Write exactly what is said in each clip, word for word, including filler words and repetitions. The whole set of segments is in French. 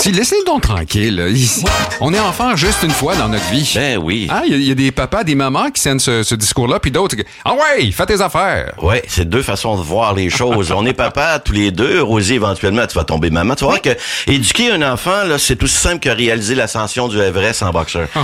aussi, laissez-le donc tranquille. Là. Il, on est enfant juste une fois dans notre vie. Ben oui. Ah, il y, y a des papas, des mamans qui tiennent ce, ce discours-là, puis d'autres qui... Ah ouais, fais tes affaires. Ouais, c'est deux façons de voir les choses. On est papa tous les deux. Rosie, éventuellement, tu vas tomber maman. Tu vas voir que éduquer un enfant, là, c'est aussi simple que réaliser l'ascension du Everest en boxeur. Oh,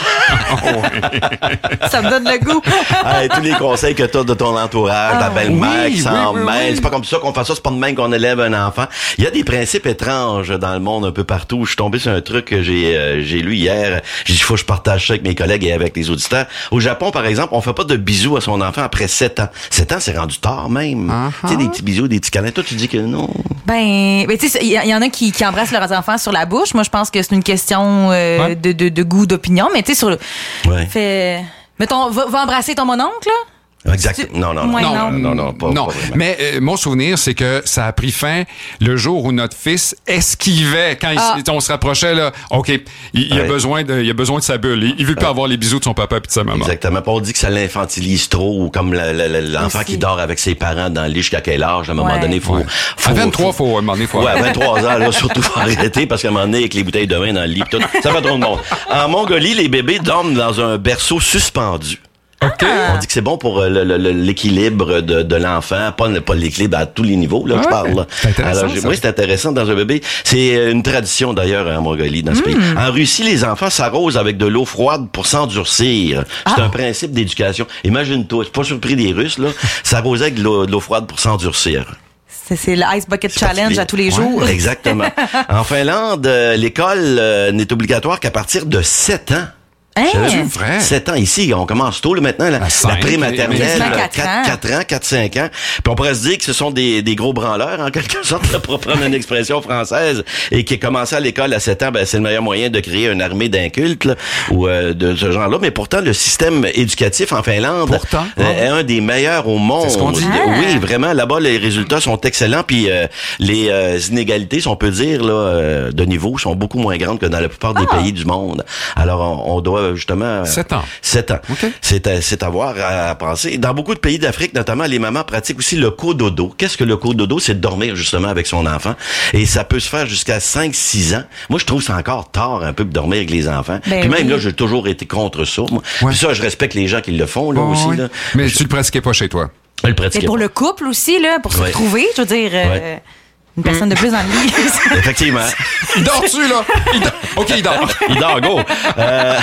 ouais. Ça me donne le goût. Hey, tous les conseils que tu as de ton entourage, Ah, la belle-mère oui, qui s'en oui, oui, mêle. oui. C'est pas comme ça qu'on fait ça, c'est pas de même qu'on élève un enfant. Il y a des principes étranges dans le monde un peu partout. Je suis tombé sur un truc que j'ai euh, j'ai lu hier. J'ai dit, il faut que je partage ça avec mes collègues et avec les auditeurs. Au Japon, par exemple, on fait pas de bisous à son enfant après sept ans. sept ans, c'est rendu tard même. Uh-huh. Tu sais, des petits bisous, des petits câlins. Toi, tu dis que non. Ben, ben tu sais, il y, y en a qui, qui embrassent leurs enfants sur la bouche. Moi, je pense que c'est une question euh, Ouais. de, de, de goût, d'opinion. Mais tu sais, sur le... Ouais. Fait... Mettons, va, va embrasser ton mononcle, là? Exact. Tu- Non, non, non. Ouais, non, non. non, non, pas, non. pas vraiment. Mais euh, mon souvenir, c'est que ça a pris fin le jour où notre fils esquivait quand il, Ah. on se rapprochait là. Ok, il, il a Ouais. besoin de, il a besoin de sa bulle. Il, il veut pas avoir les bisous de son papa et de sa maman. Exactement. Pas on dit que ça l'infantilise trop, ou comme la- la- la- l'enfant Aussi. qui dort avec ses parents dans le lit jusqu'à quel âge. À un moment Ouais. donné, faut, Ouais. faut À vingt-trois, faut- faut, à un moment donné, faut Ouais, à arrêter. vingt-trois ans, là, surtout, faut arrêter, parce qu'à un moment donné, avec les bouteilles de vin dans le lit, pis tout, ça fait trop de monde. En Mongolie, les bébés dorment dans un berceau suspendu. OK. On dit que c'est bon pour euh, le- le- le- l'équilibre de, de l'enfant, pas, pas l'équilibre à tous les niveaux, là, je Ouais. parle. Là. C'est intéressant, Alors, j'ai- ça. oui, c'est intéressant dans un bébé. C'est euh, une tradition, d'ailleurs, en Mongolie, dans ce pays. En Russie, les enfants s'arrosent avec de l'eau froide pour s'endurcir. C'est un principe d'éducation. Imagine-toi, c'est pas surpris des Russes, là, s'arroser avec de l'eau, de l'eau froide pour s'endurcir. C'est, c'est le Ice Bucket C'est Challenge particulier. à tous les Ouais, jours. Exactement. En Finlande, euh, l'école euh, n'est obligatoire qu'à partir de sept ans. Hein? C'est vrai. sept ans. Ici, on commence tôt, là, maintenant, la, À cinq, la mais- pré-maternelle, Quasiment là, quatre ans. quatre ans, quatre cinq ans. Puis on pourrait se dire que ce sont des, des gros branleurs, en quelque sorte, là, pour prendre une expression française, et qui a commencé à l'école à sept ans, ben, c'est le meilleur moyen de créer une armée d'incultes, là, ou euh, de ce genre-là. Mais pourtant, le système éducatif en Finlande Pourtant, euh, ouais. est un des meilleurs au monde. C'est ce qu'on dit. Ah. Oui, vraiment, là-bas, les résultats sont excellents, puis euh, les euh, inégalités, si on peut dire, là, euh, de niveau, sont beaucoup moins grandes que dans la plupart des Ah. pays du monde. Alors, on, on doit justement... Sept ans. Sept ans. OK. C'est à, c'est à voir, à, à penser. Dans beaucoup de pays d'Afrique, notamment, les mamans pratiquent aussi le cododo. Qu'est-ce que le cododo? C'est de dormir justement avec son enfant. Et ça peut se faire jusqu'à cinq six ans. Moi, je trouve ça encore tard un peu de dormir avec les enfants. Ben Puis même oui. là, j'ai toujours été contre ça. Moi. Ouais. Puis ça, je respecte les gens qui le font là Ouais, aussi. ouais. Là. Mais je, tu le pratiquais pas chez toi. je le Et pratiquais pour pas. le couple aussi, là, pour se Ouais. retrouver, je veux dire, euh, Ouais. une personne de plus dans le lit. Effectivement. Il dort-tu, là? Il dort. OK, il dort. Il dort, go. Euh,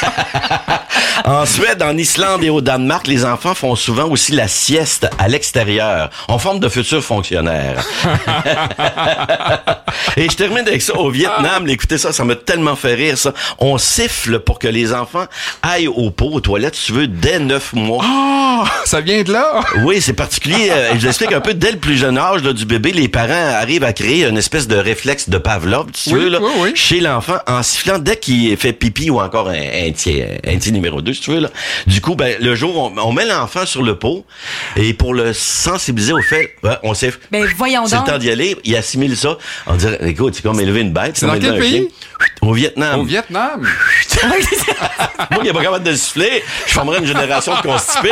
En Suède, en Islande et au Danemark, les enfants font souvent aussi la sieste à l'extérieur. On forme de futurs fonctionnaires. Et je termine avec ça. Au Vietnam, écoutez ça, ça m'a tellement fait rire, ça. On siffle pour que les enfants aillent au pot, aux toilettes, si tu veux, dès neuf mois. Ah, ça vient de là? Oui, c'est particulier. Euh, je vous explique un peu. Dès le plus jeune âge là, du bébé, les parents arrivent à créer une espèce de réflexe de Pavlov, si tu Oui, veux, là, oui, oui. chez l'enfant, en sifflant dès qu'il fait pipi ou encore un, un tiers, un petit numéro deux, si tu veux. Là. Du coup, ben, le jour, on, on met l'enfant sur le pot et pour le sensibiliser au fait, ouais, on siffle. Ben, voyons C'est le donc. temps d'y aller. Il assimile ça. On dirait, écoute, c'est comme élever une bête. C'est comme dans quel élever un pays? chien. Au Vietnam. Au Vietnam. Moi, il n'est pas capable de siffler. Je formerais une génération de constipés.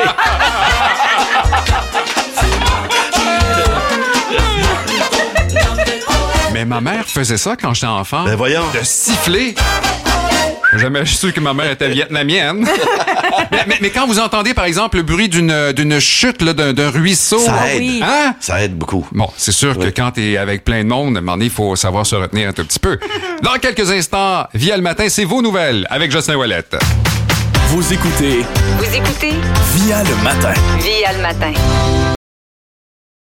Mais ma mère faisait ça quand j'étais enfant. Ben voyons. De siffler. J'ai jamais su que ma mère était vietnamienne. mais, mais, mais quand vous entendez, par exemple, le bruit d'une, d'une chute, là, d'un, d'un ruisseau. Ça aide. oui. Hein? Ça aide beaucoup. Bon, c'est sûr que Oui. quand t'es avec plein de monde, à un moment donné, il faut savoir se retenir un tout petit peu. Dans quelques instants, Via le matin, c'est vos nouvelles avec Jocelyn Ouellette. Vous écoutez Vous écoutez Via le matin. Via le matin.